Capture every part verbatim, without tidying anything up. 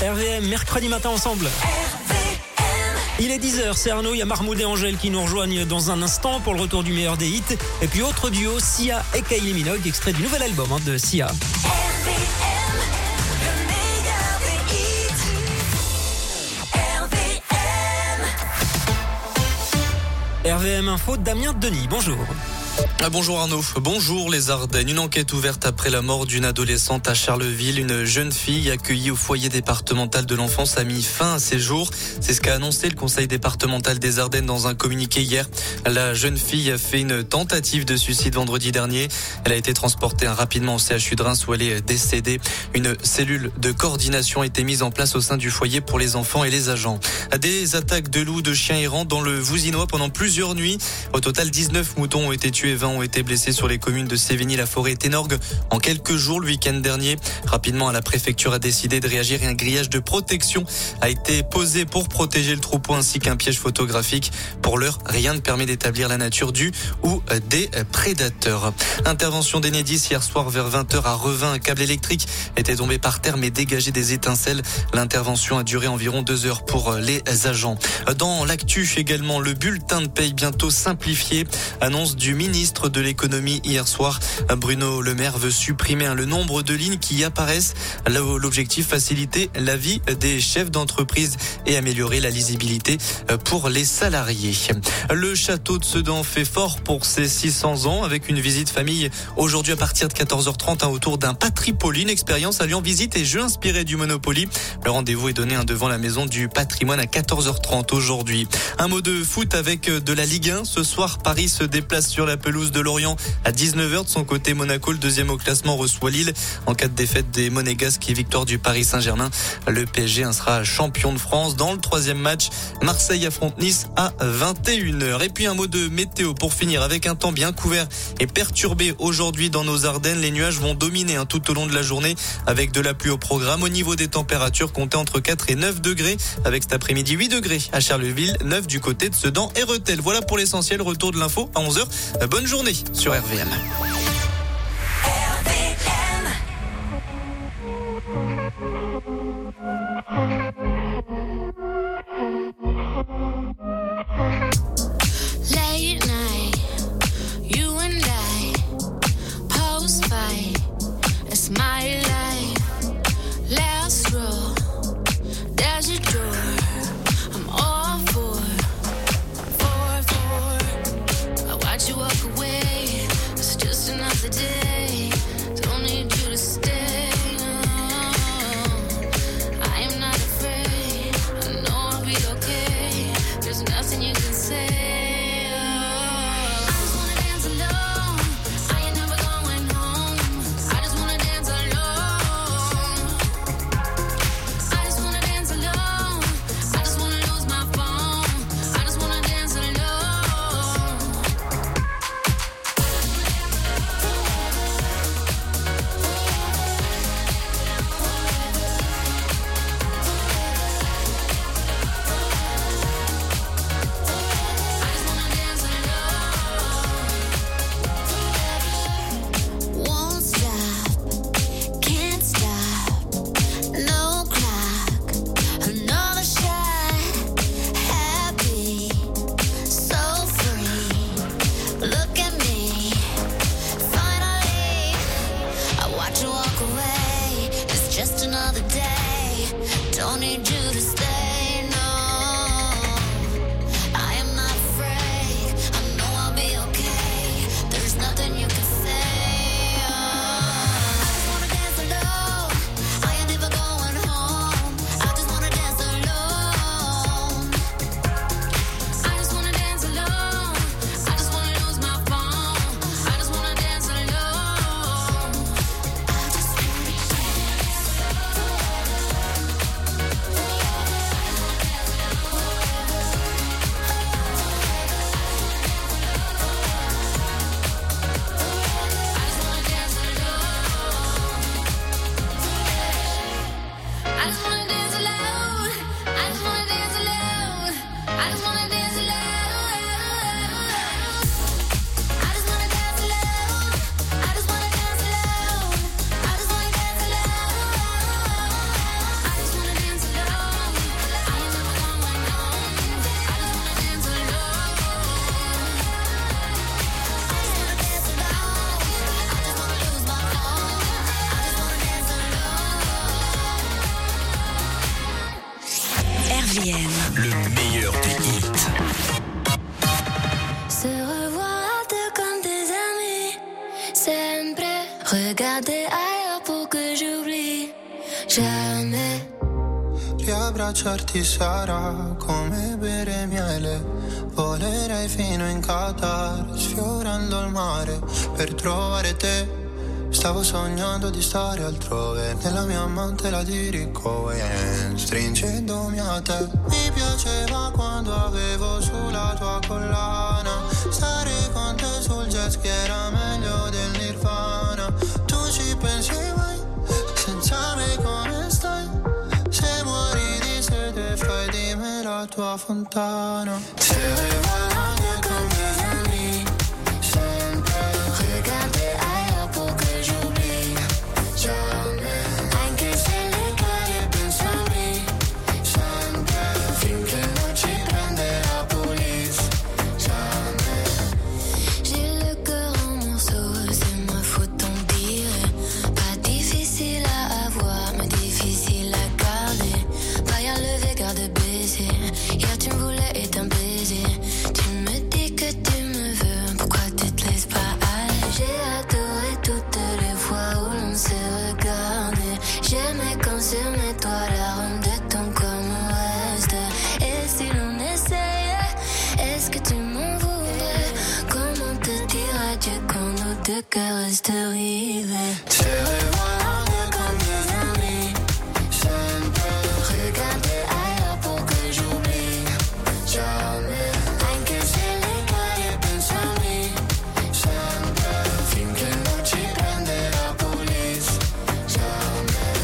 R V M, mercredi matin ensemble. Il est dix heures, c'est Arnaud, il y a Mahmoud et Angèle qui nous rejoignent dans un instant pour le retour du meilleur des hits. Et puis autre duo, Sia et Kylie Minogue, extrait du nouvel album hein, de Sia. R V M, le meilleur des hits. R V M. R V M Info, Damien Denis, bonjour. Ah, bonjour Arnaud, bonjour les Ardennes. Une enquête ouverte après la mort d'une adolescente à Charleville. Une jeune fille accueillie au foyer départemental de l'enfance a mis fin à ses jours. C'est ce qu'a annoncé le conseil départemental des Ardennes dans un communiqué hier. La jeune fille a fait une tentative de suicide vendredi dernier. Elle a été transportée rapidement au C H U de Reims où elle est décédée. Une cellule de coordination a été mise en place au sein du foyer pour les enfants et les agents. Des attaques de loups, de chiens errants dans le Vouzinois pendant plusieurs nuits. Au total, dix-neuf moutons ont été tués et vingt ont été blessés sur les communes de Sévigny-la-Forêt et Ténorgues en quelques jours le week-end dernier. Rapidement, la préfecture a décidé de réagir et un grillage de protection a été posé pour protéger le troupeau ainsi qu'un piège photographique. Pour l'heure, rien ne permet d'établir la nature du ou des prédateurs. Intervention d'Enedis hier soir vers vingt heures à Revin. Un câble électrique était tombé par terre mais dégagé des étincelles. L'intervention a duré environ deux heures pour les agents. Dans l'actu également, le bulletin de paye bientôt simplifié. Annonce du ministre de l'économie hier soir. Bruno Le Maire veut supprimer le nombre de lignes qui apparaissent. L'objectif, faciliter la vie des chefs d'entreprise et améliorer la lisibilité pour les salariés. Le château de Sedan fait fort pour ses six cents ans avec une visite famille aujourd'hui à partir de quatorze heures trente hein, autour d'un Patripoly, une expérience alliant visite et jeux inspirés du Monopoly. Le rendez-vous est donné hein, devant la maison du patrimoine à quatorze heures trente aujourd'hui. Un mot de foot avec de la Ligue un. Ce soir, Paris se déplace sur la pelouse de Lorient à dix-neuf heures. De son côté, Monaco, le deuxième au classement, reçoit Lille. En cas de défaite des Monégasques et victoire du Paris Saint-Germain, le P S G sera champion de France. Dans le troisième match, Marseille affronte Nice à vingt et une heures. Et puis un mot de météo pour finir avec un temps bien couvert et perturbé aujourd'hui dans nos Ardennes. Les nuages vont dominer hein, tout au long de la journée avec de la pluie au programme. Au niveau des températures, comptez entre quatre et neuf degrés avec cet après-midi huit degrés à Charleville, neuf du côté de Sedan et Rethel. Voilà pour l'essentiel. Retour de l'info à onze heures. Bonne journée sur R V M. Late night, you and I, post fight, it's my life. Last row, there's your door. I'm all for, for, for. I watch you walk away. It's just another day. Don't need you to stay. No. I am not afraid. I know I'll be okay. There's nothing you can say. le meilleur des hits. Se revoir à deux comme des amis, sempre. Regarder ailleurs pour que j'oublie jamais. Riabbracciarti sarà come bere miele. Volerei fino in Qatar, sfiorando il mare per trovare te. Stavo sognando di stare altrove, nella mia amante la dirigo e stringendomi a te. Mi piaceva quando avevo sulla tua collana, stare con te sul jet ski era meglio del Nirvana. Tu ci pensi mai, senza me come stai? Se muori di sete fai di me la tua fontana. Se regarder comme des amis, sempre. Regarder ailleurs pour que j'oublie jamais. Anche se le cade penso a me, sempre. Finché non ci prende la police, jamais. J'ai le cœur en morceaux, c'est ma faute tant pire. Pas difficile à avoir, mais difficile à garder. Pas à lever, garde baiser. Hier tu me voulais et t'un baiser. Tu me dis que tu me veux, pourquoi tu te laisses pas aller? J'ai adoré toutes les fois où l'on s'est regardé. J'aimais quand sur mes toits l'arôme de ton corps me reste. Et si l'on essayait, est-ce que tu m'en voudrais? Comment te dire adieu quand nos deux cœurs restent rivés? Se regarder comme des amis, sempre. Regarder ailleurs pour que j'oublie Jamais. anche se le cade penso a me, Sempre. Finché non ci prende la police, jamais.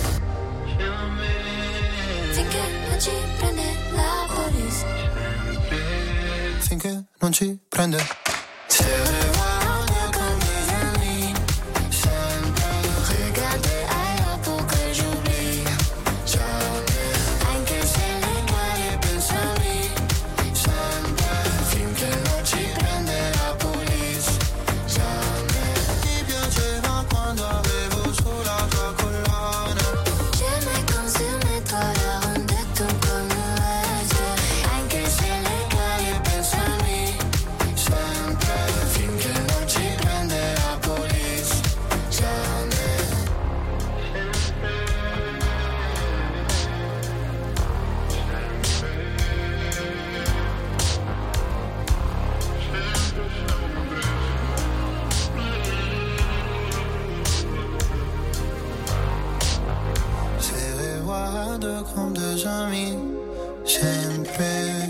finché non ci prende la police. Finché non ci prende. Se regarder comme des amis, sempre. Regarder ailleurs pour que j'oublie Jamais. anche se le cade Penso a me, sempre. Finché non ci prende la police, jamais. Mi piaceva quando avevo sulla tua collana. J'aimais quand sur mes toits l'arôme de ton corps me reste. Anche se le cade Penso a me, sempre. Finché non ci prende la police, jamais. Se regarder comme des amis, sempre.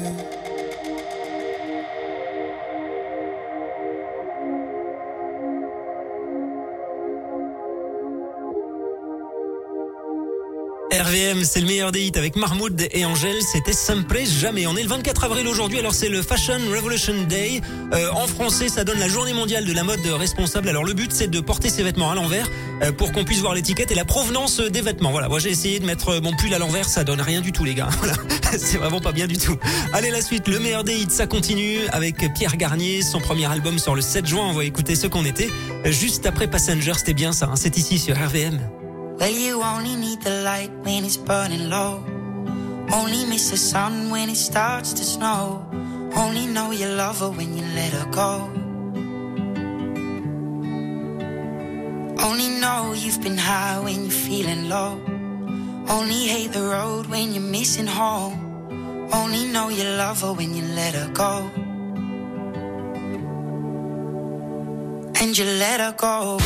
R V M, c'est le meilleur des hits avec Mahmoud et Angèle, c'était Sempre Jamais. On est le vingt-quatre avril aujourd'hui, alors c'est le Fashion Revolution Day. Euh, en français, ça donne la journée mondiale de la mode responsable. Alors le but, c'est de porter ses vêtements à l'envers euh, pour qu'on puisse voir l'étiquette et la provenance des vêtements. Voilà, moi j'ai essayé de mettre mon pull à l'envers, ça donne rien du tout les gars. Voilà, c'est vraiment pas bien du tout. Allez, la suite, le meilleur des hits, ça continue avec Pierre Garnier, son premier album sort le sept juin. On va écouter ce qu'on était. Juste après Passenger, c'était bien ça, hein, c'est ici sur R V M. Well, you only need the light when it's burning low. Only miss the sun when it starts to snow. Only know you love her when you let her go. Only know you've been high when you're feeling low. Only hate the road when you're missing home. Only know you love her when you let her go. And you let her go.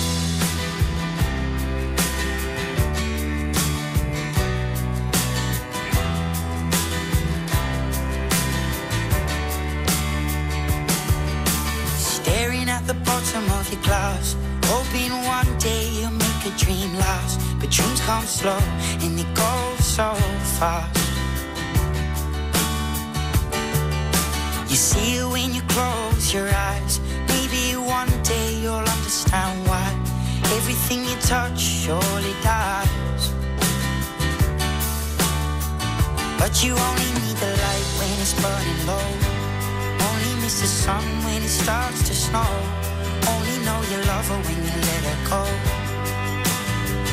Staring at the bottom of your glass, hoping one day you'll make a dream last. But dreams come slow and they go so fast. You see it when you close your eyes. Maybe one day you'll understand why everything you touch surely dies. But you only need the light when it's burning low. Only miss the sun when it starts to snow. Only know you love her when you let her go.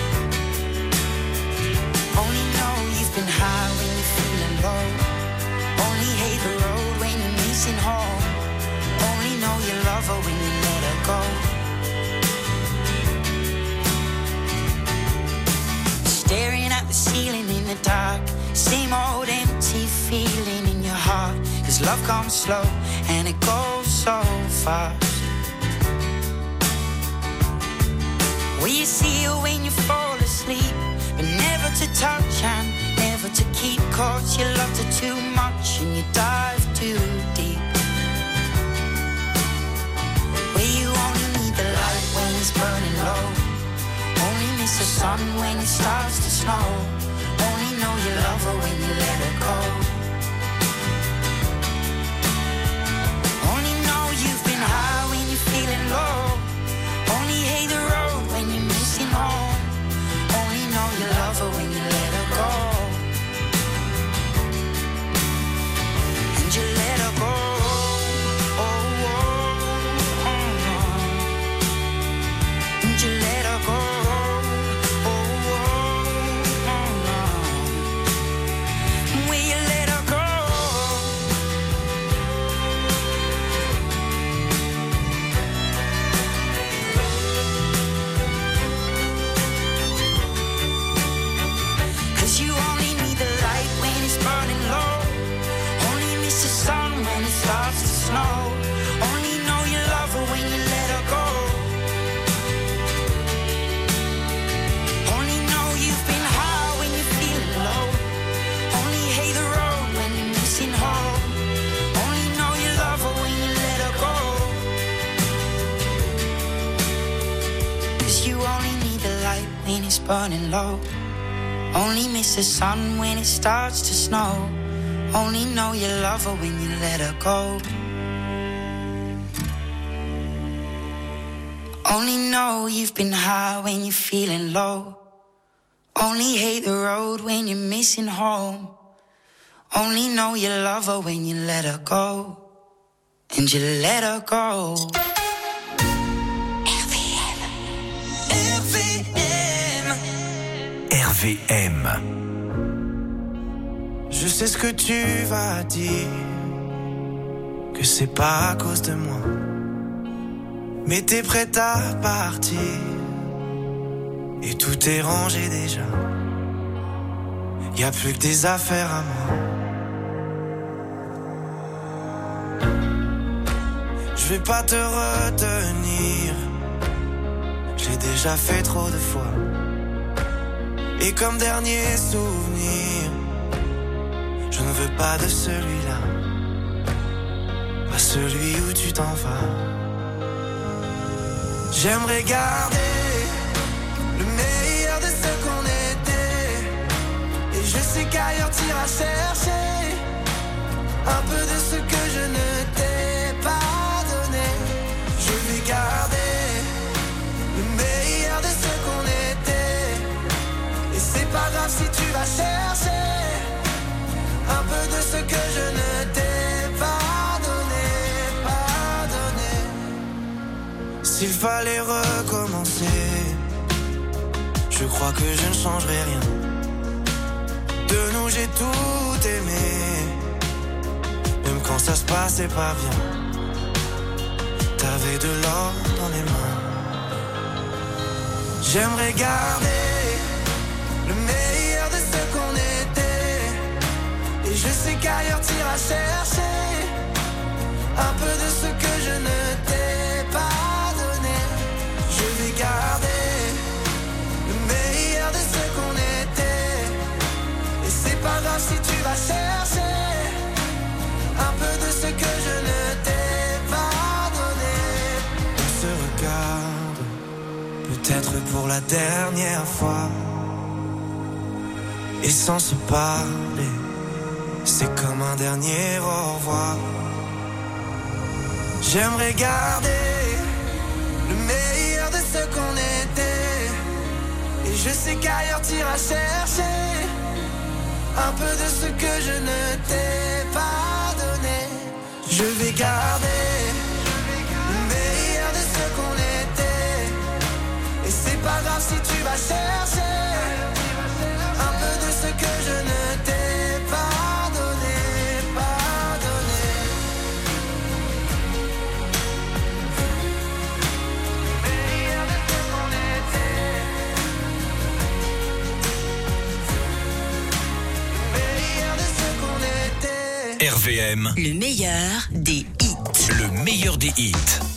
Only know you've been high when you're feeling low. comes slow and it goes so fast. Will you see her when you fall asleep, but never to touch and never to keep, cause you loved her too much and you dive too deep. Where you only need the light when it's burning low, only miss the sun when it starts to snow, only know you love her when you let her go. Only know you've been high when you're feeling low, only hate the road when you're missing home, only know you love her when you let her go. And you let her go. Oh, oh, oh, oh. And you let her go. Oh, oh, oh, oh. Will you let her go? Cause you only need the light when it's burning low, only miss the sun when it starts to snow, only know you love her when you let her go. Only know you've been high when you're feeling low, only hate the road when you're missing home, only know you love her when you let her go. Cause you only need the light when it's burning low, only miss the sun when it starts to snow, only know you love her when you let her go. Only know you've been high when you're feeling low, only hate the road when you're missing home, only know you love her when you let her go. And you let her go. R V M. R V M. Je sais ce que tu vas dire, que c'est pas à cause de moi, mais t'es prête à partir, et tout est rangé déjà. Y a plus que des affaires à moi. Je vais pas te retenir, j'ai déjà fait trop de fois. Et comme dernier souvenir, je ne veux pas de celui-là, pas celui où tu t'en vas. J'aimerais garder le meilleur de ce qu'on était, et je sais qu'ailleurs t'iras chercher un peu de ce que je ne t'ai pas donné. Je vais garder le meilleur de ce qu'on était, et c'est pas grave si tu vas chercher un peu de ce que je ne t'ai pas donné, pas donné. S'il fallait recommencer, je crois que je ne changerai rien. De nous j'ai tout aimé, même quand ça se passait pas bien. T'avais de l'or dans les mains. J'aimerais garder le meilleur de ce qu'on était, et je sais qu'ailleurs t'iras chercher un peu de ce que je ne t'ai pas donné. Je vais garder le meilleur de ce qu'on était, et c'est pas grave si tu vas chercher un peu de ce que je ne t'ai pas donné. On se regarde, peut-être pour la dernière fois, et sans se parler, c'est comme un dernier au revoir. J'aimerais garder le meilleur de ce qu'on était, et je sais qu'ailleurs t'iras chercher un peu de ce que je ne t'ai pas donné. Je vais garder le meilleur de ce qu'on était, et c'est pas grave si tu vas chercher un peu de ce que je ne t'ai pas donné, pas donné. Le meilleur de ce qu'on était, le meilleur de ce qu'on était. R V M, Le meilleur des hits. le meilleur des hits.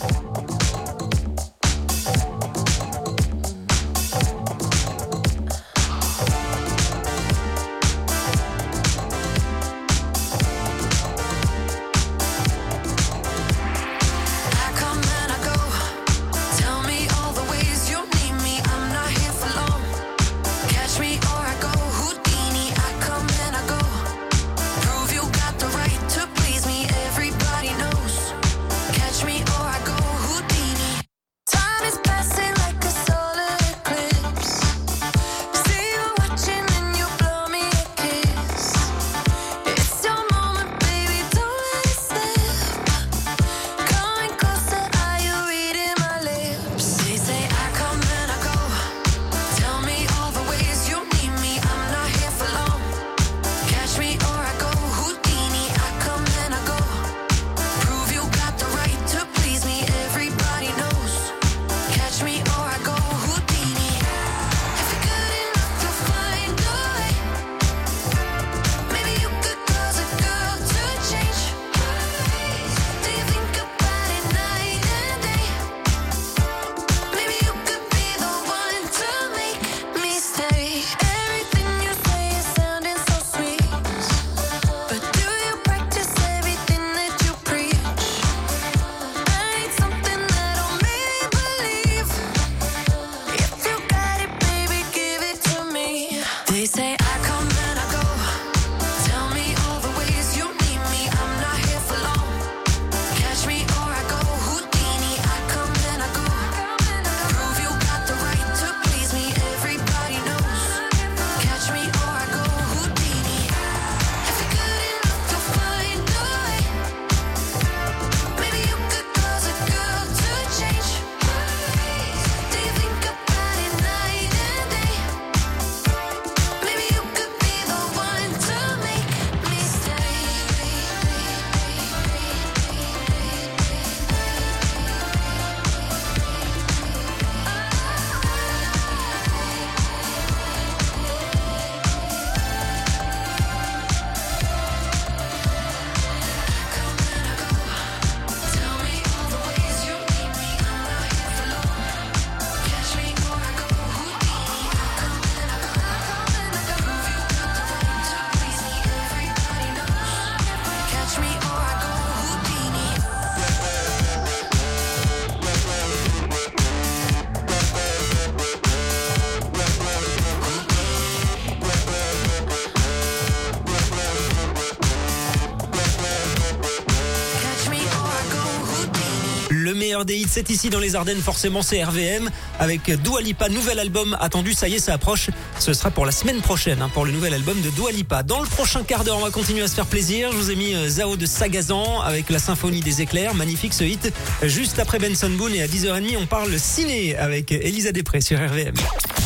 Le meilleur des hits, c'est ici dans les Ardennes, forcément c'est R V M avec Dua Lipa, nouvel album attendu, ça y est, ça approche. Ce sera pour la semaine prochaine, hein, pour le nouvel album de Dua Lipa. Dans le prochain quart d'heure, on va continuer à se faire plaisir. Je vous ai mis euh, Zao de Sagazan avec la symphonie des éclairs, magnifique ce hit. Juste après Benson Boone et à dix heures trente, on parle ciné avec Elisa Després sur R V M.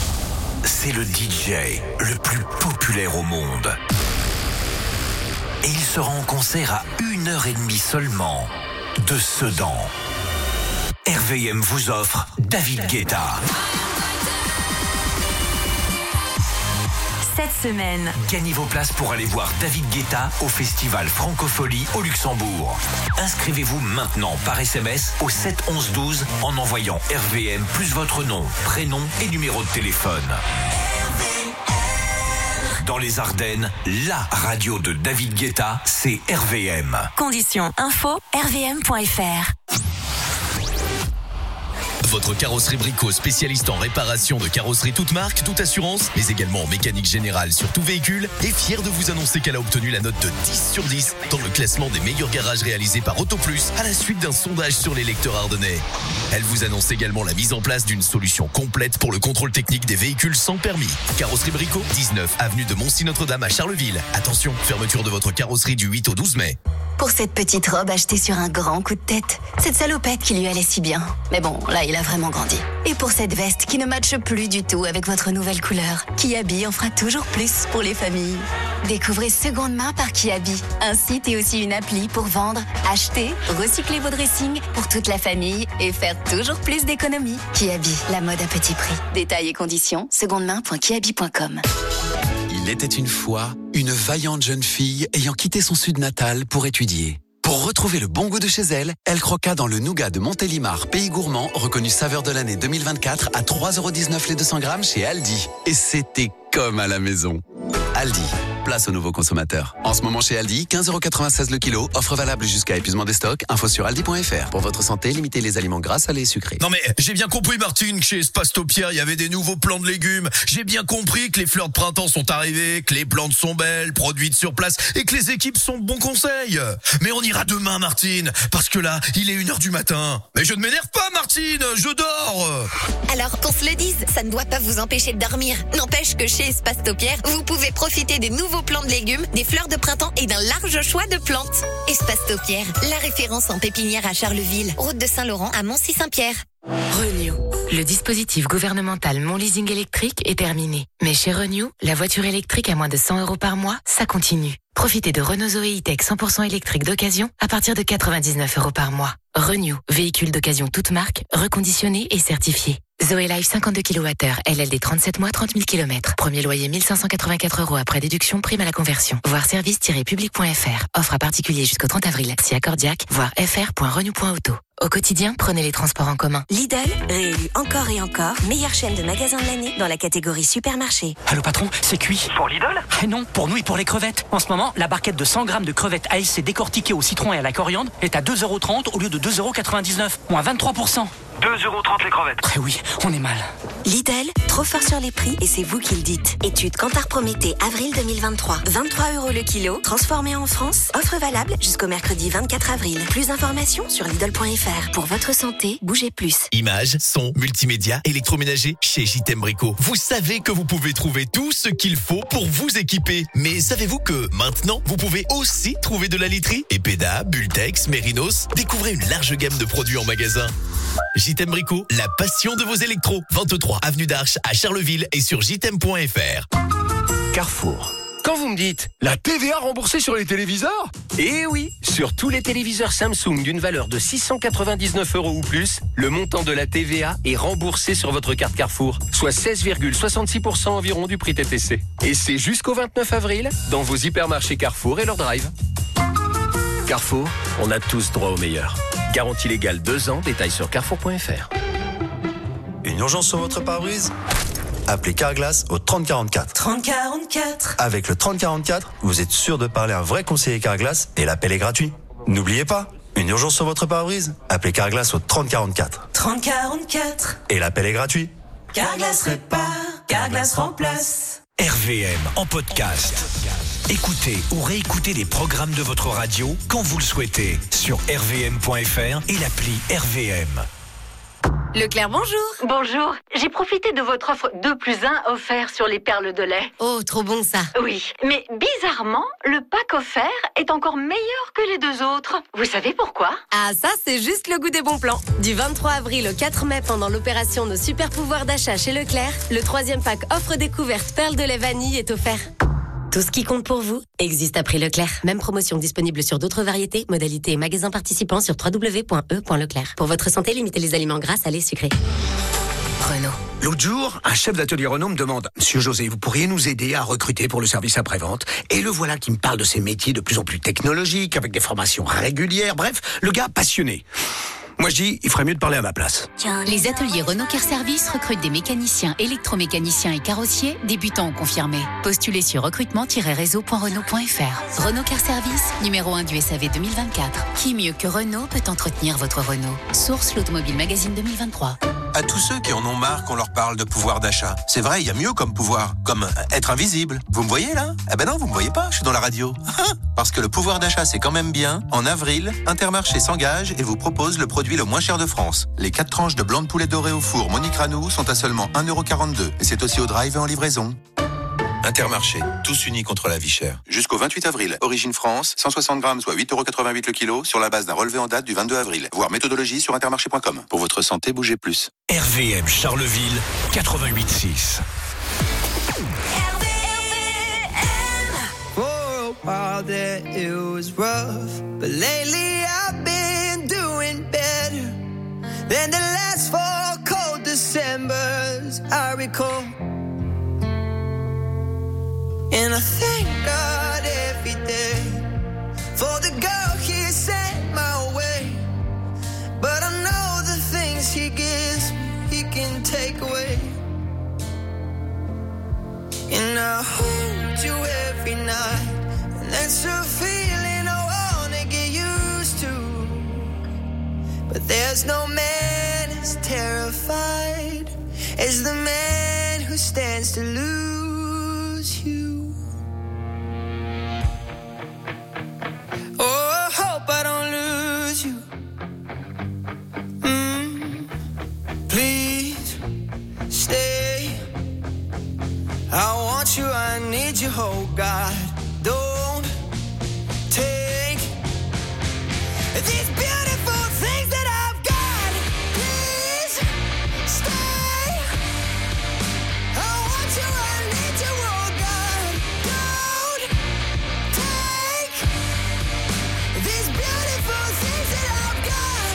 C'est le D J le plus populaire au monde. Et il sera en concert à une heure et demie seulement de Sedan. R V M vous offre David Guetta. Cette semaine, Gagnez vos places pour aller voir David Guetta au festival Francophonie au Luxembourg. Inscrivez-vous maintenant par S M S au sept onze douze en envoyant R V M plus votre nom, prénom et numéro de téléphone. Dans les Ardennes, la radio de David Guetta, c'est R V M. conditions info r v m point f r. Votre carrosserie Brico, spécialiste en réparation de carrosserie toute marque, toute assurance, mais également en mécanique générale sur tout véhicule, est fière de vous annoncer qu'elle a obtenu la note de dix sur dix dans le classement des meilleurs garages réalisés par AutoPlus à la suite d'un sondage sur les lecteurs ardennais. Elle vous annonce également la mise en place d'une solution complète pour le contrôle technique des véhicules sans permis. Carrosserie Brico, dix-neuf avenue de Moncy-Notre-Dame à Charleville. Attention, fermeture de votre carrosserie du huit au douze mai. Pour cette petite robe achetée sur un grand coup de tête, cette salopette qui lui allait si bien. Mais bon, là, il a vraiment grandi. Et pour cette veste qui ne matche plus du tout avec votre nouvelle couleur, Kiabi en fera toujours plus pour les familles. Découvrez Seconde Main par Kiabi, un site et aussi une appli pour vendre, acheter, recycler vos dressings pour toute la famille et faire toujours plus d'économies. Kiabi, la mode à petit prix. Détails et conditions, seconde main point kiabi point com. Il était une fois une vaillante jeune fille ayant quitté son sud natal pour étudier. Pour retrouver le bon goût de chez elle, elle croqua dans le nougat de Montélimar, pays gourmand, reconnu saveur de l'année deux mille vingt-quatre à trois euros dix-neuf les deux cents grammes chez Aldi. Et c'était comme à la maison. Aldi, place aux nouveaux consommateurs. En ce moment chez Aldi, quinze euros quatre-vingt-seize le kilo, offre valable jusqu'à épuisement des stocks, info sur aldi point f r. Pour votre santé, limitez les aliments gras, salés et sucrés. Non mais, j'ai bien compris Martine que chez Espace Taupière, il y avait des nouveaux plants de légumes. J'ai bien compris que les fleurs de printemps sont arrivées, que les plantes sont belles, produites sur place et que les équipes sont de bons conseils. Mais on ira demain Martine, parce que là, il est une heure du matin. Mais je ne m'énerve pas Martine, je dors. Alors qu'on se le dise, ça ne doit pas vous empêcher de dormir. N'empêche que chez Espace Taupière, vous pouvez profiter des nouveaux plants de légumes, des fleurs de printemps et d'un large choix de plantes. Espace Taupière, la référence en pépinière à Charleville, route de Saint-Laurent à Moncy-Saint-Pierre. Renew. Le dispositif gouvernemental Mon Leasing électrique est terminé. Mais chez Renew, la voiture électrique à moins de cent euros par mois, ça continue. Profitez de Renault Zoé E-Tech cent pour cent électrique d'occasion à partir de quatre-vingt-dix-neuf euros par mois. Renew, véhicule d'occasion toute marque, reconditionné et certifié. Zoé Life cinquante-deux kilowattheures, L L D trente-sept mois, trente mille kilomètres. Premier loyer mille cinq cent quatre-vingt-quatre euros après déduction, prime à la conversion. Voir service tiret public point f r. Offre à particulier jusqu'au trente avril. Si accordiaque, voir f r point renew point auto. Au quotidien, prenez les transports en commun. Lidl, réélu encore et encore, meilleure chaîne de magasins de l'année dans la catégorie supermarché. Allô patron, c'est cuit. Pour Lidl ? Eh non, pour nous et pour les crevettes. En ce moment, la barquette de cent grammes de crevettes A S C décortiquées au citron et à la coriandre est à deux euros trente au lieu de deux euros quatre-vingt-dix-neuf, moins vingt-trois pour cent. deux euros trente les crevettes. Eh oui, on est mal. Lidl, trop fort sur les prix et c'est vous qui le dites. Étude Kantar Prométhée, avril deux mille vingt-trois. vingt-trois euros le kilo, transformé en France. Offre valable jusqu'au mercredi vingt-quatre avril. Plus d'informations sur lidl point f r. Pour votre santé, bougez plus. Images, son, multimédia, électroménager chez J T M Brico. Vous savez que vous pouvez trouver tout ce qu'il faut pour vous équiper. Mais savez-vous que maintenant, vous pouvez aussi trouver de la literie? Epeda, Bultex, Mérinos. Découvrez une large gamme de produits en magasin. J T M Brico, la passion de vos électros. vingt-trois avenue d'Arche à Charleville et sur j t m point f r. Carrefour. Quand vous me dites la T V A remboursée sur les téléviseurs? Eh oui, sur tous les téléviseurs Samsung d'une valeur de six cent quatre-vingt-dix-neuf euros ou plus, le montant de la T V A est remboursé sur votre carte Carrefour, soit seize virgule soixante-six pour cent environ du prix T T C. Et c'est jusqu'au vingt-neuf avril dans vos hypermarchés Carrefour et leur drive. Carrefour, on a tous droit au meilleur. Garantie légale deux ans, détails sur carrefour point f r. Une urgence sur votre pare-brise? Appelez Carglass au trente quarante-quatre. trente quarante-quatre. Avec le trente quarante-quatre, vous êtes sûr de parler à un vrai conseiller Carglass et l'appel est gratuit. N'oubliez pas, une urgence sur votre pare-brise? Appelez Carglass au trente quarante-quatre. trente quarante-quatre. Et l'appel est gratuit. Carglass répare, Carglass remplace. R V M en podcast. Écoutez ou réécoutez les programmes de votre radio quand vous le souhaitez sur r v m point f r et l'appli R V M. Leclerc, bonjour. Bonjour. J'ai profité de votre offre deux plus un offert sur les perles de lait. Oh, trop bon ça. Oui, mais bizarrement, le pack offert est encore meilleur que les deux autres. Vous savez pourquoi? Ah, ça, c'est juste le goût des bons plans. Du vingt-trois avril au quatre mai, pendant l'opération Nos super pouvoirs d'achat chez Leclerc, le troisième pack offre découverte perles de lait vanille est offert. Tout ce qui compte pour vous existe à prix Leclerc. Même promotion disponible sur d'autres variétés, modalités et magasins participants sur w w w point e point leclerc. Pour votre santé, limitez les aliments gras, salés, sucrés. Renault. L'autre jour, un chef d'atelier Renault me demande « Monsieur José, vous pourriez nous aider à recruter pour le service après-vente ?» Et le voilà qui me parle de ces métiers de plus en plus technologiques, avec des formations régulières, bref, le gars passionné. Moi je dis, il ferait mieux de parler à ma place. Les ateliers Renault Car Service recrutent des mécaniciens, électromécaniciens et carrossiers, débutants ou confirmés. Postulez sur recrutement tiret réseau point renault point f r. Renault Car Service, numéro un du S A V deux mille vingt-quatre. Qui mieux que Renault peut entretenir votre Renault? Source l'Automobile Magazine deux mille vingt-trois. À tous ceux qui en ont marre qu'on leur parle de pouvoir d'achat. C'est vrai, il y a mieux comme pouvoir, comme être invisible. Vous me voyez là? Eh ben non, vous me voyez pas, je suis dans la radio. Parce que le pouvoir d'achat c'est quand même bien. En avril, Intermarché s'engage et vous propose le produit le moins cher de France. Les quatre tranches de blanc de poulet doré au four Monique Ranou sont à seulement un euro quarante-deux. Et c'est aussi au drive et en livraison. Intermarché, tous unis contre la vie chère. Jusqu'au vingt-huit avril, Origine France, cent soixante grammes, soit huit euros quatre-vingt-huit le kilo, sur la base d'un relevé en date du vingt-deux avril. Voir méthodologie sur intermarché point com. Pour votre santé, bougez plus. R V M Charleville, quatre-vingt-huit six. For a while there it was rough, but lately I've been doing better than the last four cold Decembers I recall. And I thank God every day for the girl He sent my way. But I know the things He gives me, He can take away. And I hold you every night, and that's a feeling I wanna get used to. But there's no man as terrified as the man who stands to lose you. Oh, I hope I don't lose you. Mm, please stay. I want you, I need you, oh God. Don't take these beautiful things that I've got. Please stay. I want you, I need you, oh God. Don't take these beautiful things that I've got.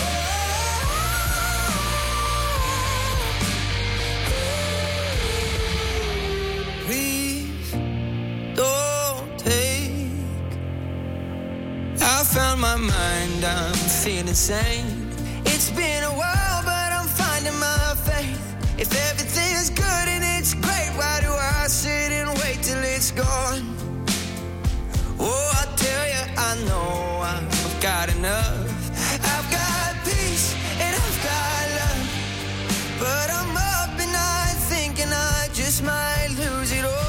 Please don't take. I found my mind, I'm feeling sane. It's been a while, but I'm finding my faith. If everything is good and it's great, why do I sit and wait till it's gone? Oh, I tell you, I know I've got enough. I've got peace and I've got love. But I'm up and I thinking I just might lose it all.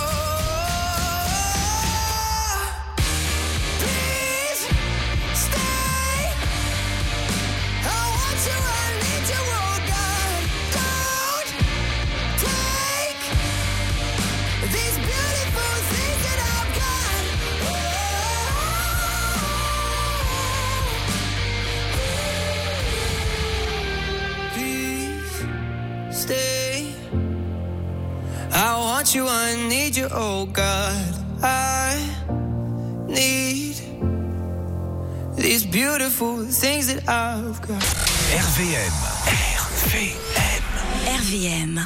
Please stay. I want you, I need you, oh God. Don't take these beautiful things that I've got. Please stay. I want you, I need you, oh God. I need these beautiful things that I've got. R V M. R V M. R V M.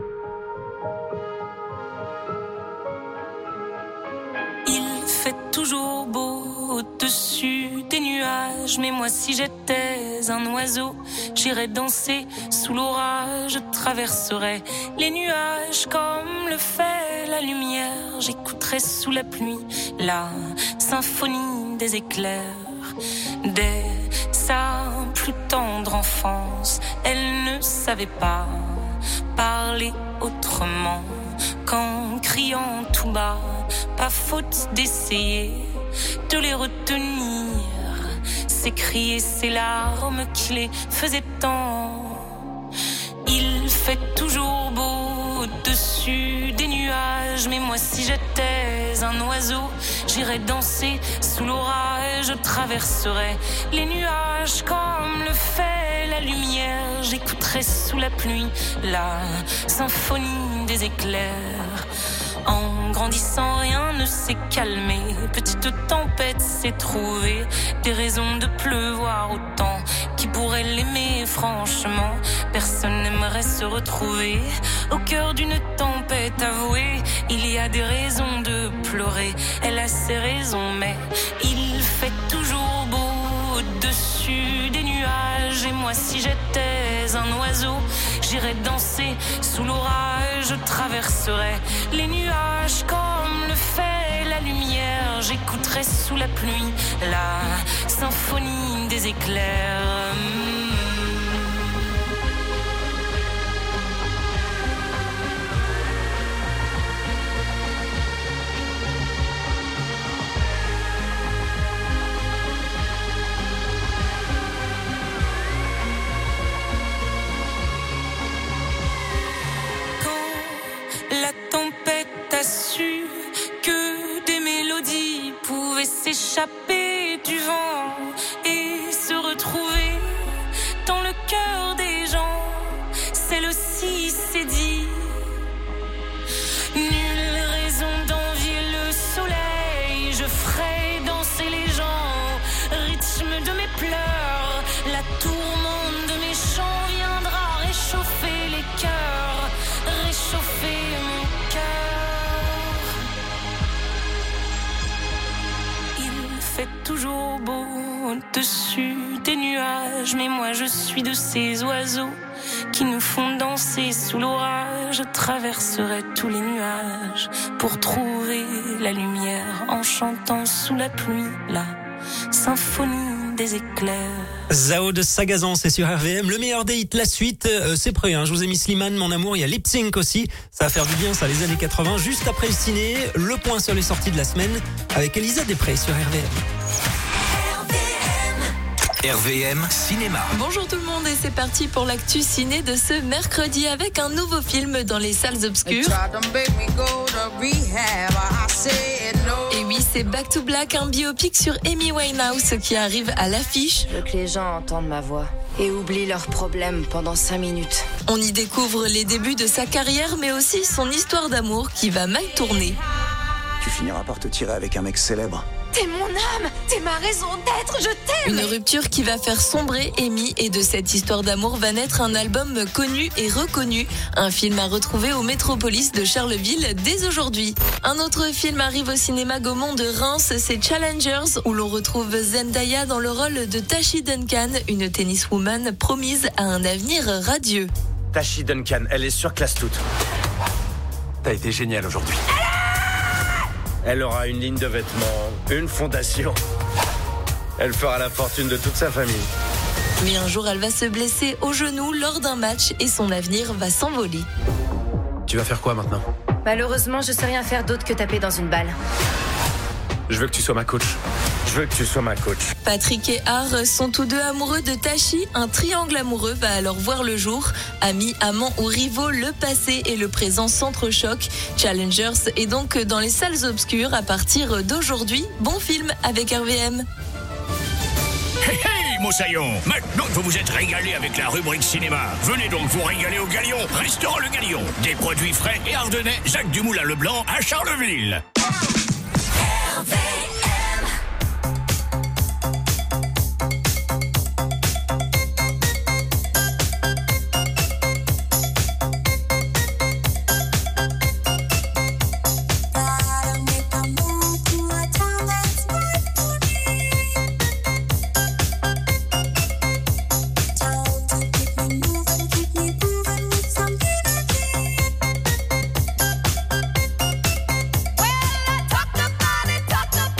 Il fait toujours beau au-dessus des nuages, mais moi si j'étais un oiseau, j'irais danser sous l'orage, je traverserais les nuages comme le fait la lumière, j'écouterais sous la pluie la symphonie des éclairs. Dès sa plus tendre enfance, elle ne savait pas parler autrement qu'en criant tout bas. Pas faute d'essayer de les retenir, ses cris et ses larmes qui les faisaient tant. Il fait toujours beau au-dessus des nuages, mais moi si j'étais un oiseau, j'irais danser sous l'orage, je traverserais les nuages comme le fait la lumière, j'écouterais sous la pluie la symphonie des éclairs. En grandissant, rien ne s'est calmé. Petite tempête s'est trouvée, des raisons de pleuvoir autant. Qui pourrait l'aimer franchement? Personne n'aimerait se retrouver au cœur d'une tempête avouée. Il y a des raisons de pleurer, elle a ses raisons, mais il fait toujours beau au-dessus des nuages. Et moi si j'étais un oiseau, j'irais danser sous l'orage, je traverserais les nuages comme le fait la lumière, j'écouterais sous la pluie la symphonie des éclairs. La tempête a su que des mélodies pouvaient s'échapper du vent et se retrouver dans le cœur des gens. Celle-ci s'est dit, nulle raison d'envier le soleil, je ferai danser les gens, rythme de mes pleurs, la tourmente de mes chants viendra réchauffer les cœurs, réchauffer mon cœur. au-dessus des nuages. Mais moi je suis de ces oiseaux qui nous font danser sous l'orage. Je traverserai tous les nuages pour trouver la lumière en chantant sous la pluie la symphonie des éclairs. Zao de Sagazan, c'est sur R V M. Le meilleur des hits, la suite, euh, c'est prêt. Hein. Je vous ai mis Slimane, Mon Amour. Il y a Lip Sync aussi. Ça va faire du bien, ça, les années quatre-vingts. Juste après le ciné, le point sur les sorties de la semaine avec Elisa Després sur R V M. R V M Cinéma. Bonjour tout le monde et c'est parti pour l'actu ciné de ce mercredi avec un nouveau film dans les salles obscures. Et oui, c'est Back to Black, un biopic sur Amy Winehouse qui arrive à l'affiche. Je veux que les gens entendent ma voix et oublient leurs problèmes pendant cinq minutes. On y découvre les débuts de sa carrière mais aussi son histoire d'amour qui va mal tourner. Tu finiras par te tirer avec un mec célèbre. T'es mon âme, t'es ma raison d'être, je t'aime. Une rupture qui va faire sombrer Amy et de cette histoire d'amour va naître un album connu et reconnu. Un film à retrouver au Métropolis de Charleville dès aujourd'hui. Un autre film arrive au cinéma Gaumont de Reims, c'est Challengers où l'on retrouve Zendaya dans le rôle de Tashi Duncan, une tenniswoman promise à un avenir radieux. Tashi Duncan, elle est surclasse toute. T'as été génial aujourd'hui. Elle aura une ligne de vêtements, une fondation. Elle fera la fortune de toute sa famille. Mais un jour, elle va se blesser au genou lors d'un match et son avenir va s'envoler. Tu vas faire quoi maintenant ? Malheureusement, je sais rien faire d'autre que taper dans une balle. Je veux que tu sois ma coach. Je veux que tu sois ma coach. Patrick et Har sont tous deux amoureux de Tashi. Un triangle amoureux va alors voir le jour. Amis, amants ou rivaux, le passé et le présent s'entrechoquent. Challengers est donc dans les salles obscures à partir d'aujourd'hui. Bon film avec R V M. Hey hey, Moussaillon! Maintenant que vous vous êtes régalé avec la rubrique cinéma, venez donc vous régaler au Galion, restaurant Le Galion. Des produits frais et ardennais, Jacques Dumoulin-Leblanc à Charleville. R V M. Well, I talked about it, talked about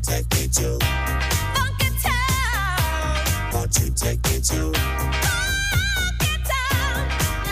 take me to Funky Town? Won't you take me to Funky Town?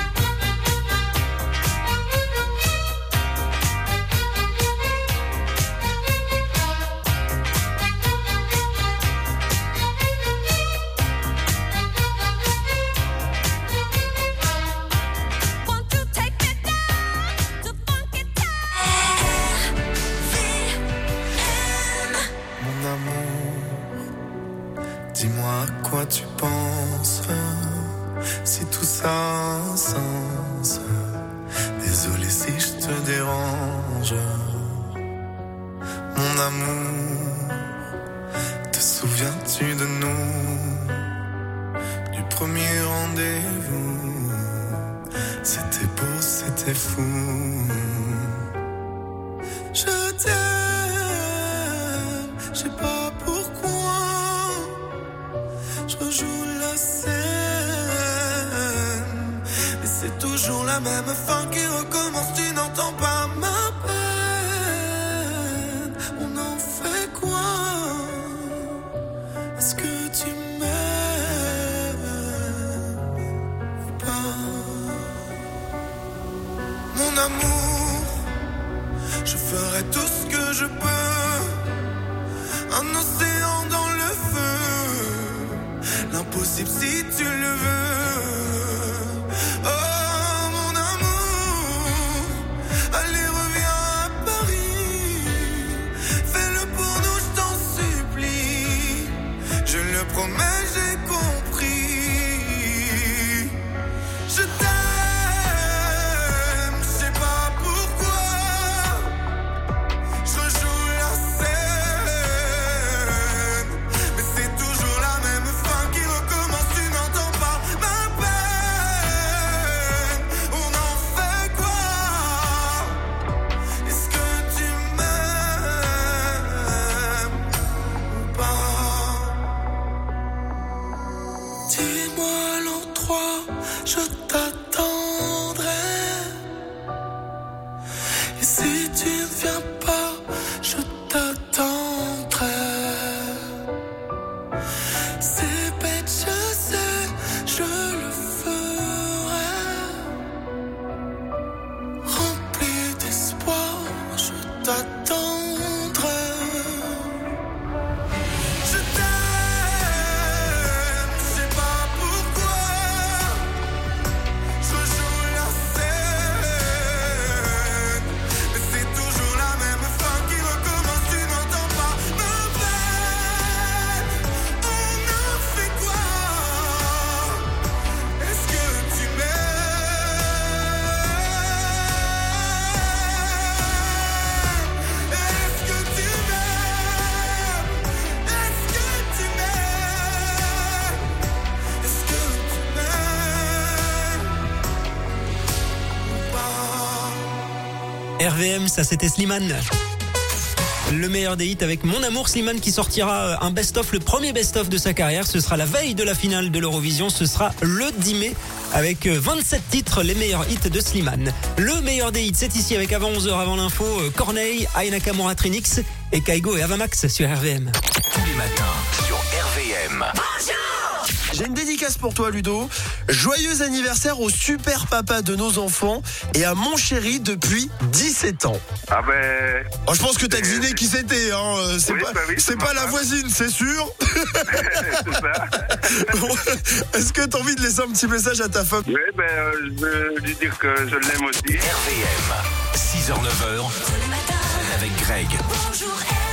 Dis-moi à quoi tu penses, si tout ça a un sens. Désolé si je te dérange. Mon amour, te souviens-tu de nous, du premier rendez-vous? C'était beau, c'était fou. Je t'aime, je sais pas pourquoi. Je rejoue la scène, mais c'est toujours la même fin qui recommence. Tu n'entends pas ma peine. On en fait quoi? Est-ce que tu m'aimes ou pas? Mon amour, je ferai tout ce que je peux. Un océan dans le feu, l'impossible si tu le veux. Oh mon amour, allez reviens à Paris. Fais-le pour nous, je t'en supplie. Je le promets, j'ai compris. Je t'aime. Je t'attendrai. Et si tu ne viens pas, je t'attendrai. C'est bête, je sais, je le ferai. Rempli d'espoir, je t'attendrai. R V M, ça c'était Slimane. Le meilleur des hits avec Mon Amour. Slimane qui sortira un best-of, le premier best-of de sa carrière. Ce sera la veille de la finale de l'Eurovision. Ce sera le dix mai avec vingt-sept titres, les meilleurs hits de Slimane. Le meilleur des hits, c'est ici avec avant onze heures avant l'info, Corneille, Aya Nakamura, Trinix et Kaigo et Avamax sur R V M. Tous les matins sur R V M. J'ai une dédicace pour toi, Ludo. Joyeux anniversaire au super papa de nos enfants et à mon chéri depuis dix-sept ans. Ah ben... Oh, je pense que t'as deviné qui c'était. Hein. C'est oui, pas, bah oui, c'est pas la voisine, c'est sûr. C'est ça. Bon, est-ce que t'as envie de laisser un petit message à ta femme? Oui, ben, euh, je veux lui dire que je l'aime aussi. R V M, six heures neuf heures, avec Greg. Bonjour R V M.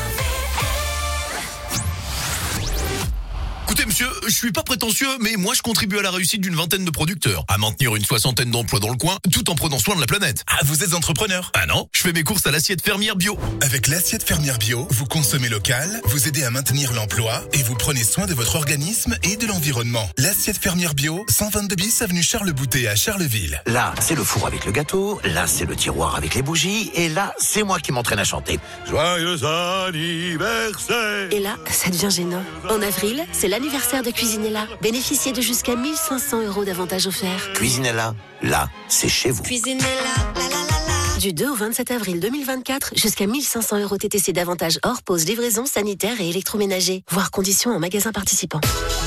Écoutez monsieur, je suis pas prétentieux, mais moi je contribue à la réussite d'une vingtaine de producteurs, à maintenir une soixantaine d'emplois dans le coin, tout en prenant soin de la planète. Ah, vous êtes entrepreneur? Ah non, je fais mes courses à l'assiette fermière bio. Avec l'assiette fermière bio, vous consommez local, vous aidez à maintenir l'emploi et vous prenez soin de votre organisme et de l'environnement. L'assiette fermière bio, cent vingt-deux bis avenue Charles Boutet à Charleville. Là, c'est le four avec le gâteau, là, c'est le tiroir avec les bougies, et là, c'est moi qui m'entraîne à chanter. Joyeux anniversaire. Et là, ça devient gênant. En avril, c'est l'anniversaire de Cuisinella. Bénéficiez de jusqu'à mille cinq cents euros d'avantages offerts. Cuisinella, là, c'est chez vous. Cuisinella, la la la la. Du deux au vingt-sept avril deux mille vingt-quatre, jusqu'à mille cinq cents euros T T C d'avantages hors pause, livraison, sanitaire et électroménager. Voir conditions en magasin participant.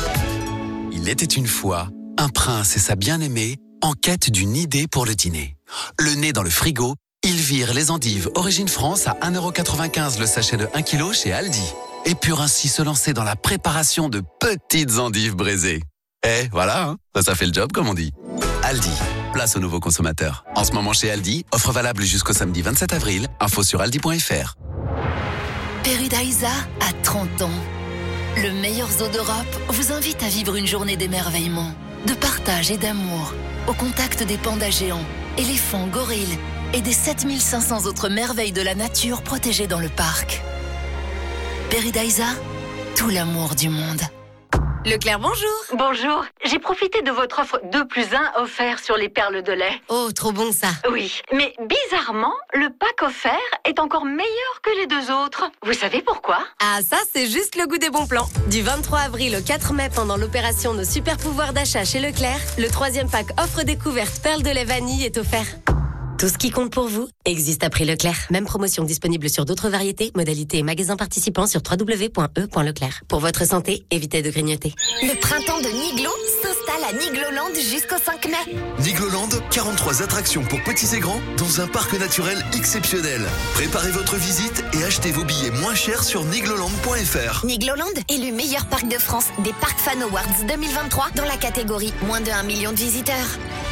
Il était une fois un prince et sa bien-aimée en quête d'une idée pour le dîner. Le nez dans le frigo, ils virent les endives Origine France à un euro quatre-vingt-quinze le sachet de un kilo chez Aldi. Et purent ainsi se lancer dans la préparation de petites endives braisées. Eh, voilà, hein, ça, ça fait le job, comme on dit. Aldi, place aux nouveaux consommateurs. En ce moment chez Aldi, offre valable jusqu'au samedi vingt-sept avril. Info sur aldi point f r. Paradisa a trente ans. Le meilleur zoo d'Europe vous invite à vivre une journée d'émerveillement, de partage et d'amour, au contact des pandas géants, éléphants, gorilles et des sept mille cinq cents autres merveilles de la nature protégées dans le parc. Paradisa, tout l'amour du monde. Leclerc, bonjour. Bonjour. J'ai profité de votre offre deux plus un offert sur les perles de lait. Oh, trop bon ça. Oui, mais bizarrement, le pack offert est encore meilleur que les deux autres. Vous savez pourquoi? Ah, ça, c'est juste le goût des bons plans. Du vingt-trois avril au quatre mai, pendant l'opération Nos super pouvoirs d'achat chez Leclerc, le troisième pack offre découverte perles de lait vanille est offert. Tout ce qui compte pour vous existe à prix Leclerc. Même promotion disponible sur d'autres variétés, modalités et magasins participants sur w w w point e point leclerc. Pour votre santé, évitez de grignoter. Le printemps de Niglo s'installe à Nigloland jusqu'au cinq mai. Nigloland, quarante-trois attractions pour petits et grands dans un parc naturel exceptionnel. Préparez votre visite et achetez vos billets moins chers sur nigloland point f r. Nigloland, élu meilleur parc de France des Parcs Fan Awards deux mille vingt-trois dans la catégorie moins de un million de visiteurs.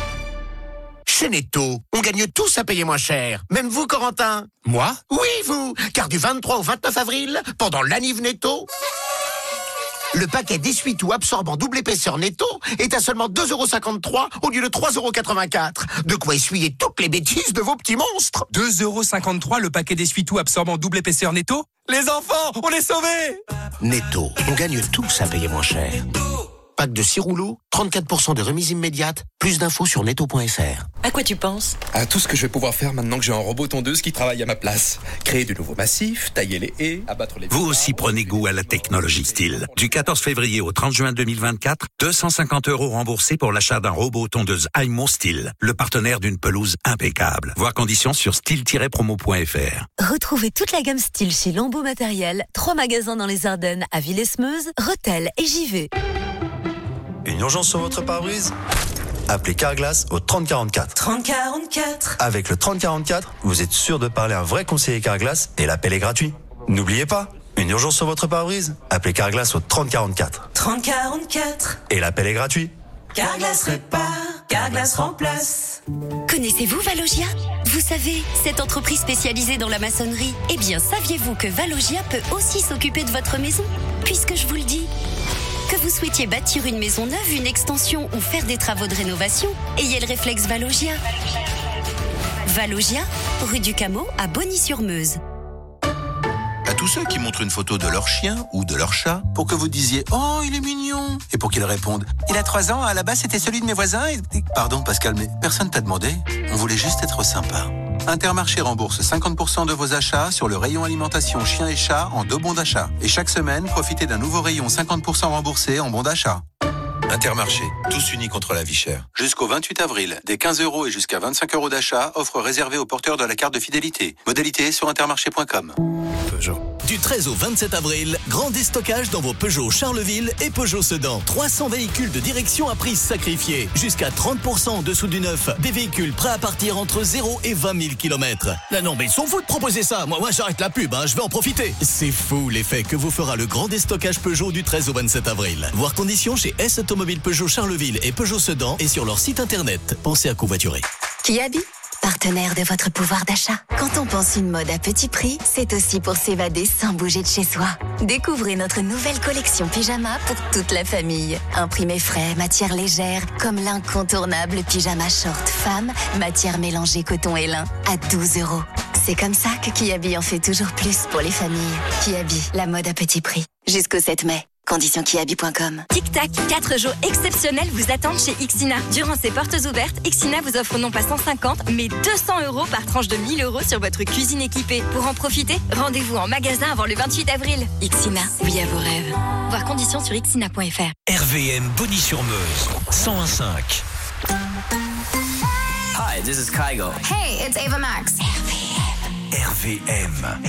Chez Netto, on gagne tous à payer moins cher. Même vous, Corentin. Moi? Oui, vous. Car du vingt-trois au vingt-neuf avril, pendant l'Aniv Netto, le paquet d'essuie-tout absorbant double épaisseur Netto est à seulement deux euros cinquante-trois au lieu de trois euros quatre-vingt-quatre. De quoi essuyer toutes les bêtises de vos petits monstres. deux euros cinquante-trois le paquet d'essuie-tout absorbant double épaisseur Netto? Les enfants, on est sauvés! Netto, on gagne tous à payer moins cher. Pack de six rouleaux, trente-quatre pour cent de remise immédiate. Plus d'infos sur netto point f r. À quoi tu penses? À tout ce que je vais pouvoir faire maintenant que j'ai un robot tondeuse qui travaille à ma place. Créer de nouveaux massifs, tailler les haies, abattre les... Vous aussi prenez goût à la technologie style. Du quatorze février au trente juin deux mille vingt-quatre, deux cent cinquante euros remboursés pour l'achat d'un robot tondeuse Aimo Style, le partenaire d'une pelouse impeccable. Voir conditions sur style tiret promo point f r. Retrouvez toute la gamme style chez Lambeau Matériel. Trois magasins dans les Ardennes, à Villesmeuse, Rethel et Givet. Une urgence sur votre pare-brise? Appelez Carglass au trente quarante-quatre. trente quarante-quatre. Avec le trente quarante-quatre, vous êtes sûr de parler à un vrai conseiller Carglass et l'appel est gratuit. N'oubliez pas, une urgence sur votre pare-brise? Appelez Carglass au trente quarante-quatre. trente quarante-quatre. Et l'appel est gratuit. Carglass répare, Carglass remplace. Connaissez-vous Valogia? Vous savez, cette entreprise spécialisée dans la maçonnerie. Eh bien, saviez-vous que Valogia peut aussi s'occuper de votre maison? Puisque je vous le dis. Que vous souhaitiez bâtir une maison neuve, une extension ou faire des travaux de rénovation, ayez le réflexe Valogia. Valogia, rue du Cameau à Bonny-sur-Meuse. À tous ceux qui montrent une photo de leur chien ou de leur chat pour que vous disiez « Oh, il est mignon !» et pour qu'ils répondent « Il a trois ans, à la base c'était celui de mes voisins et... » Pardon Pascal, mais personne t'a demandé. On voulait juste être sympa. Intermarché rembourse cinquante pour cent de vos achats sur le rayon alimentation chien et chat en deux bons d'achat. Et chaque semaine, profitez d'un nouveau rayon cinquante pour cent remboursé en bons d'achat. Intermarché, tous unis contre la vie chère. Jusqu'au vingt-huit avril, des quinze euros et jusqu'à vingt-cinq euros d'achat, offre réservée aux porteurs de la carte de fidélité. Modalité sur intermarché point com. Peugeot. Du treize au vingt-sept avril, grand déstockage dans vos Peugeot Charleville et Peugeot Sedan. trois cents véhicules de direction à prix sacrifié. Jusqu'à trente pour cent en dessous du neuf. Des véhicules prêts à partir entre zéro et vingt mille kilomètres. Là non mais ils sont fous de proposer ça. Moi, moi j'arrête la pub, hein, je vais en profiter. C'est fou l'effet que vous fera le grand déstockage Peugeot du treize au vingt-sept avril. Voir conditions chez S Automobile Peugeot Charleville et Peugeot Sedan et sur leur site internet. Pensez à covoiturer. Kiabi, partenaire de votre pouvoir d'achat. Quand on pense une mode à petit prix, c'est aussi pour s'évader sans bouger de chez soi. Découvrez notre nouvelle collection pyjama pour toute la famille. Imprimé frais, matière légère, comme l'incontournable pyjama short femme, matière mélangée coton et lin, à douze euros. C'est comme ça que Kiabi en fait toujours plus pour les familles. Kiabi, la mode à petit prix. Jusqu'au sept mai. Conditions kiabi point com. Tic-tac, quatre jours exceptionnels vous attendent chez Ixina. Durant ces portes ouvertes, Ixina vous offre non pas cent cinquante, mais deux cents euros par tranche de mille euros sur votre cuisine équipée. Pour en profiter, rendez-vous en magasin avant le vingt-huit avril. Ixina, oui à vos rêves. Voir conditions sur ixina point f r. R V M Bonny-sur-Meuse, cent un virgule cinq. Hi, this is Kygo. Hey, it's Ava Max. R V M.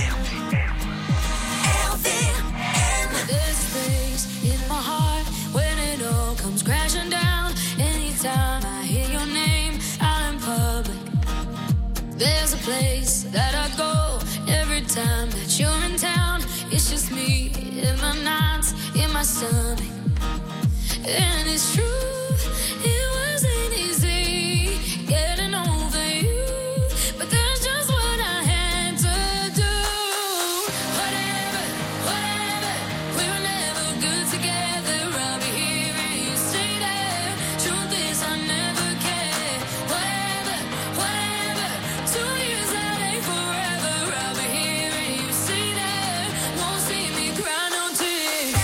There's a place in my heart when it all comes crashing down. Anytime I hear your name out in public, there's a place that I go every time that you're in town. It's just me in my nights, in my stomach, and it's true. It wasn't easy getting over you, but that's just what I had to do. Whatever, whatever, we were never good together. I'll be here and you stay there. Truth is I never cared. Whatever, whatever, two years that ain't forever. I'll be here and you stay there. Won't see me cry no tears.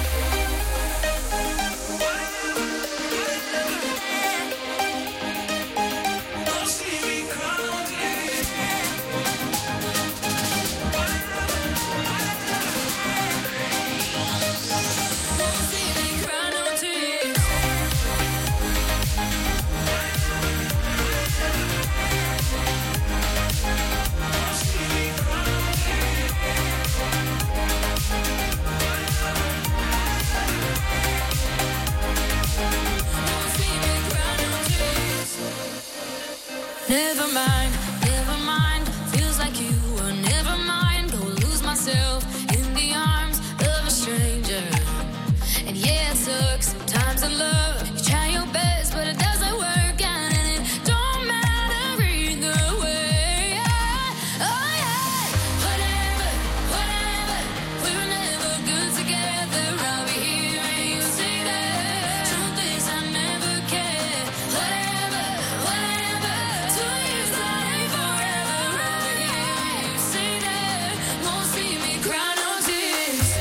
Never mind, never mind. Feels like you were never mind. Go lose myself in the arms of a stranger. And yeah, it sucks sometimes in love. You try your best, but it doesn't work out, and it don't matter either way. Yeah. Oh yeah, whatever, whatever. We were never good together. I'll be here and you stay there. Truth is I never cared. Whatever, whatever. Two years that ain't forever. I'll be here and you stay there. Won't see me cry no tears.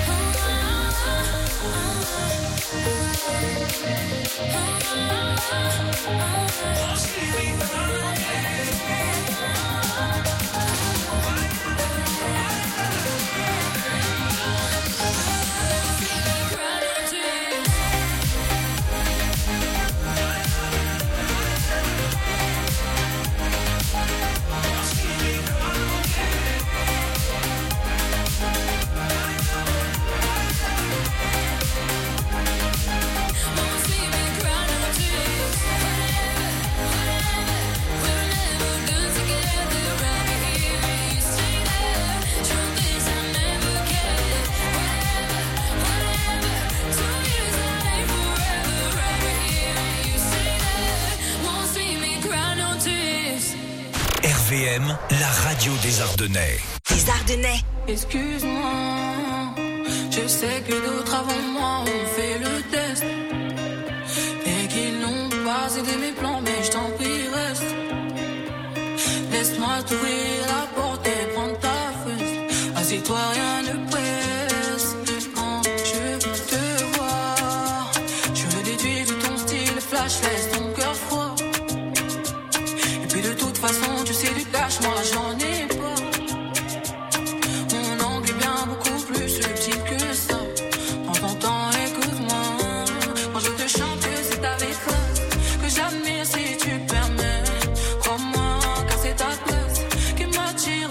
R V M, la radio des Ardennais. Les Ardennais. Excuse-moi, je sais que d'autres avant moi ont fait le test et qu'ils n'ont pas aidé mes plans, mais je t'en prie reste. Laisse-moi t'ouvrir la porte et prendre ta fesse. Assieds-toi, rien ne presse. Quand je veux te voir, je veux déduire de ton style flash, laisse ton cœur froid. Et puis de toute façon, tu sais du cash, moi j'en ai pas. Mon angle est bien beaucoup plus subtil que ça. Prends ton temps, écoute-moi. Quand je te chante, c'est avec classe que j'admire si tu permets. Crois-moi, car c'est ta place qui m'attire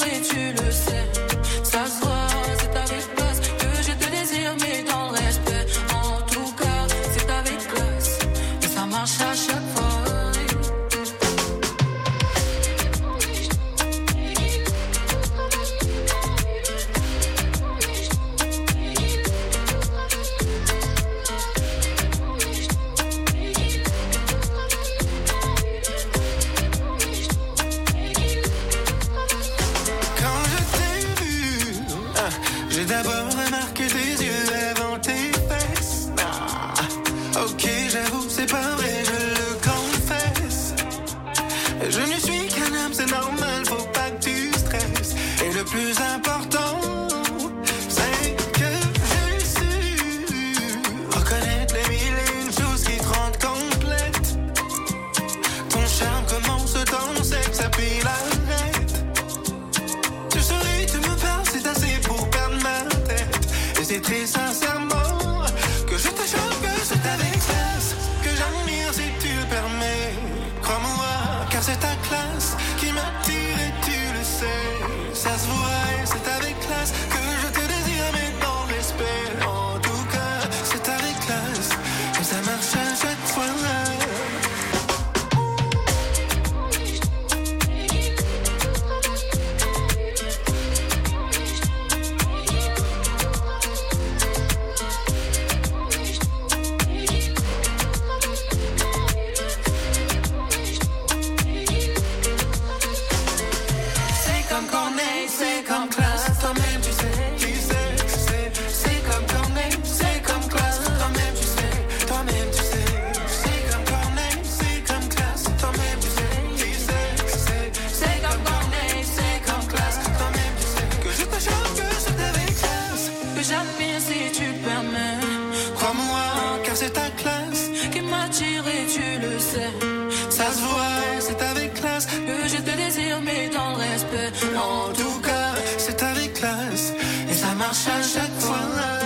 c'est ta classe qui m'attire et tu le sais. Ça se voit, c'est avec classe que je te désire, mais dans le respect. En tout cas, c'est avec classe et ça marche à chaque fois.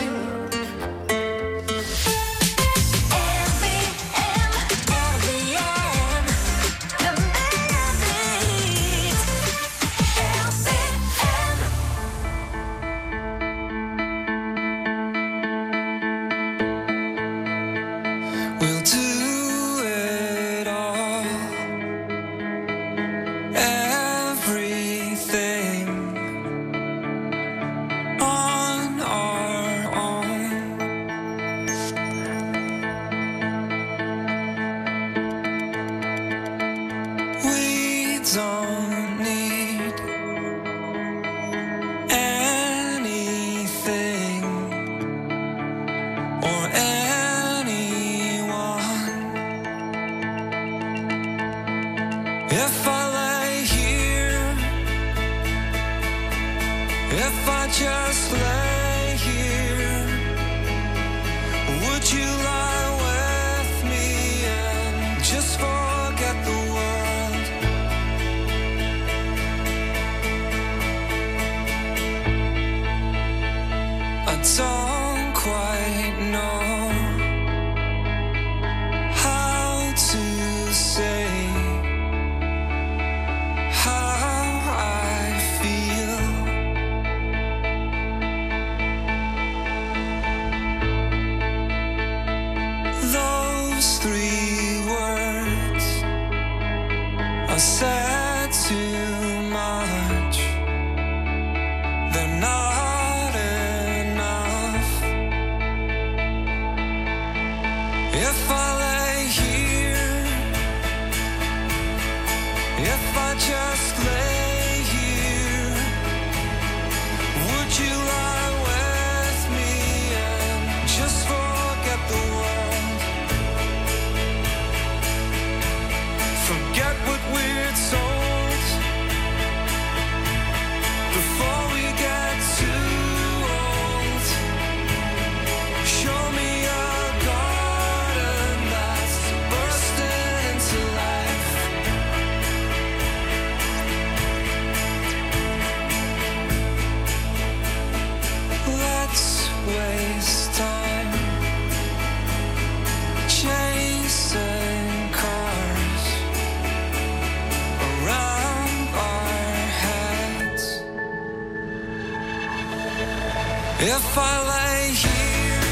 If I lay here,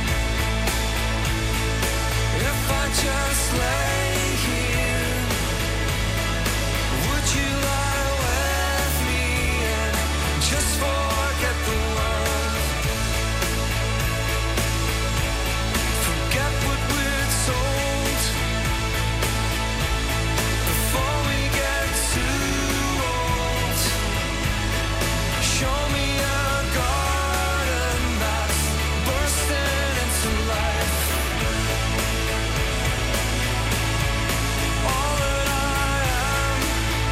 if I just lay here, would you lie with me and just forget the world? Forget what we're told before we get too old. Show me a garden that's bursting into life. All that I am,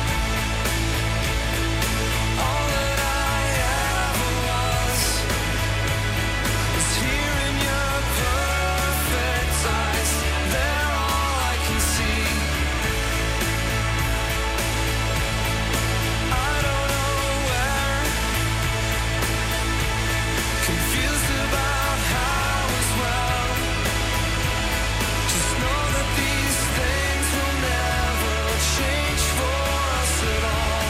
all that I ever was, is here in your perfect eyes. They're all I can see. I don't know where, confused about how as well. Just know that these things will never change for us at all.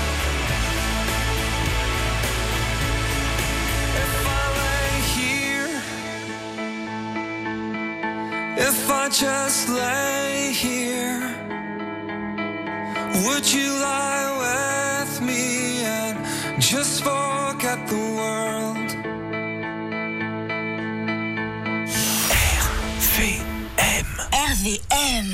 If I lay here, if I just lay here, would you lie with me and just forget the world? R V M.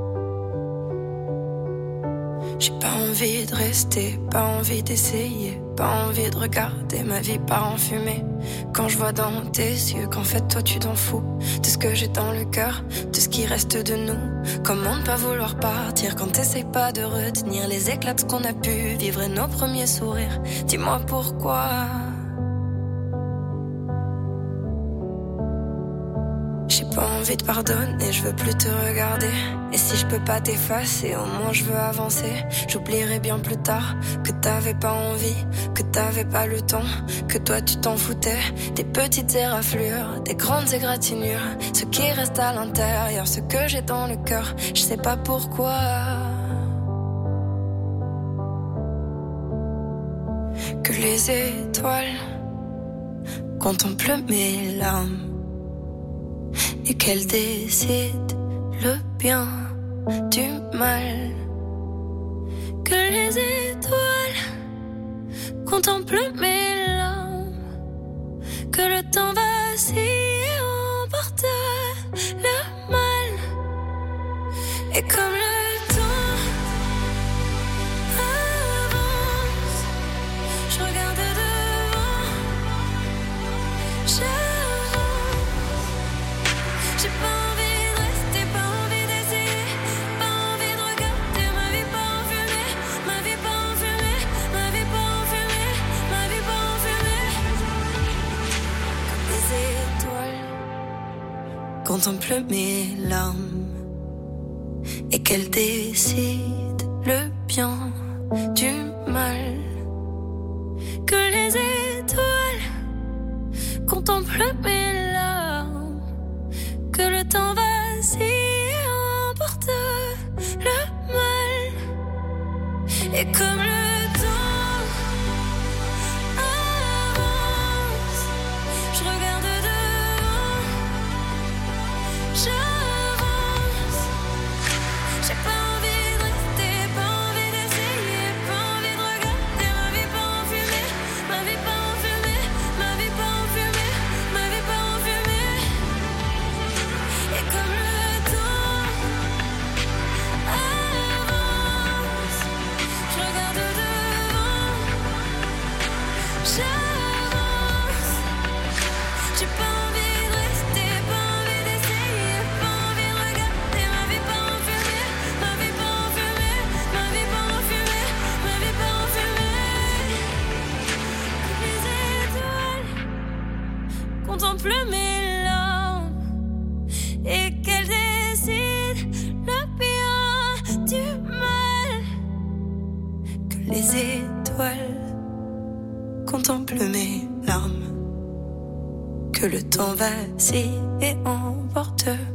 J'ai pas envie de rester, pas envie d'essayer. pas envie de regarder ma vie part en fumée. Quand je vois dans tes yeux qu'en fait toi tu t'en fous de ce que j'ai dans le cœur, de ce qui reste de nous. Comment ne pas vouloir partir quand t'essayes pas de retenir les éclats de ce qu'on a pu vivre et nos premiers sourires. Dis-moi pourquoi. J'ai pas envie de pardonner, je veux plus te regarder. Et si je peux pas t'effacer, au moins je veux avancer. J'oublierai bien plus tard que t'avais pas envie, que t'avais pas le temps, que toi tu t'en foutais. Des petites éraflures, des grandes égratignures, ce qui reste à l'intérieur, ce que j'ai dans le cœur, je sais pas pourquoi. Que les étoiles contemplent mes larmes et qu'elle décide le bien du mal. Que les étoiles contemplent mes larmes, que le temps vacille et emporte le mal. Et comme le temps avance, je regarde devant, je J'ai pas envie de rester, pas envie d'essayer, pas envie de regarder ma vie pas en fumée, ma vie pas en fumée, ma vie pas en fumée, ma vie pas en fumée. Comme les étoiles contemplent mes larmes et qu'elles décident le bien du mal. Que les étoiles contemplent mes larmes, que le temps vacille et emporte le mal. Et comme le temps avance, je regarde devant, j'avance. J'ai pas envie de rester, pas envie d'essayer, pas envie de regarder ma vie pas en fumée, ma vie pas en fumée, ma vie pas en fumée, ma vie pas en fumée. Et comme le temps avance, je regarde devant, j'avance. J'ai pas envie de rester, pas envie d'essayer, pas envie de regarder ma vie pas en fumée, ma vie pas en fumée, ma vie pas en fumée, ma vie pas en fumée. Les étoiles contemplent mes larmes et qu'elles décident le bien du mal. Que les étoiles contemplent mes larmes, que le temps vacille et emporte